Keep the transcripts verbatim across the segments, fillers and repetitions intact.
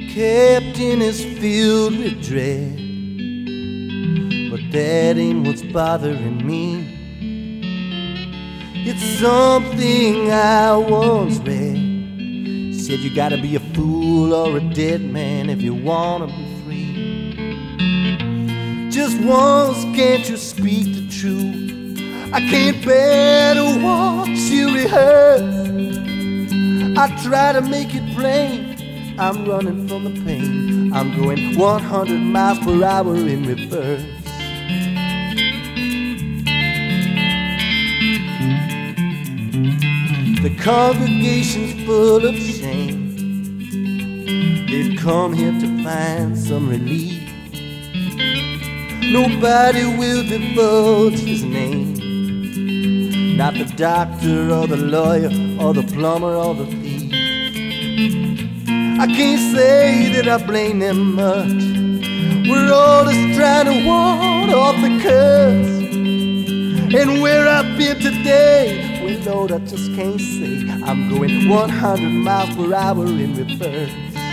Captain is filled with dread, but that ain't what's bothering me. It's something I once read. Said you gotta be a fool or a dead man if you wanna be free. Just once, can't you speak the truth? I can't bear to watch you rehearse. I try to make it plain, I'm running from the pain. I'm going one hundred miles per hour in reverse. The congregation's full of shame. They've come here to find some relief. Nobody will divulge his name, not the doctor or the lawyer or the plumber or the thief. I can't say that I blame them much. We're all just trying to ward off the curse. And where I've been today, well, Lord, I just can't say. I'm going one hundred miles per hour in reverse.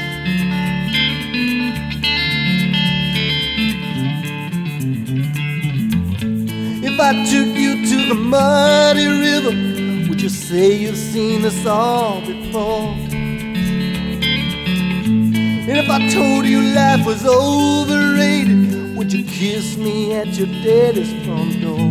If I took you to the muddy river, would you say you've seen this all before? And if I told you life was overrated, would you kiss me at your daddy's front door?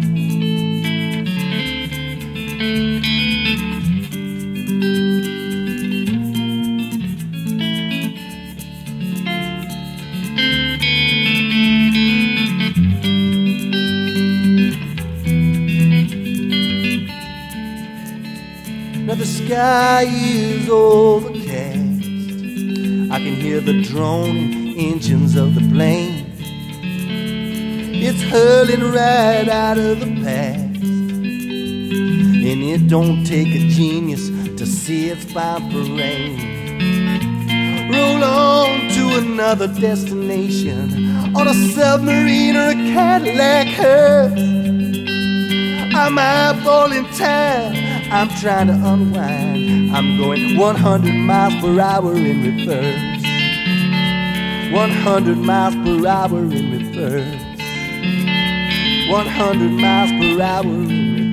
Now the sky is overcast. I can hear the droning engines of the plane. It's hurling right out of the past, and it don't take a genius to see it's bound for rain. Roll on to another destination on a submarine or a Cadillac hearse. I'm eyeballing time, I'm trying to unwind. I'm going one hundred miles per hour in reverse. one hundred miles per hour in reverse. one hundred miles per hour in reverse.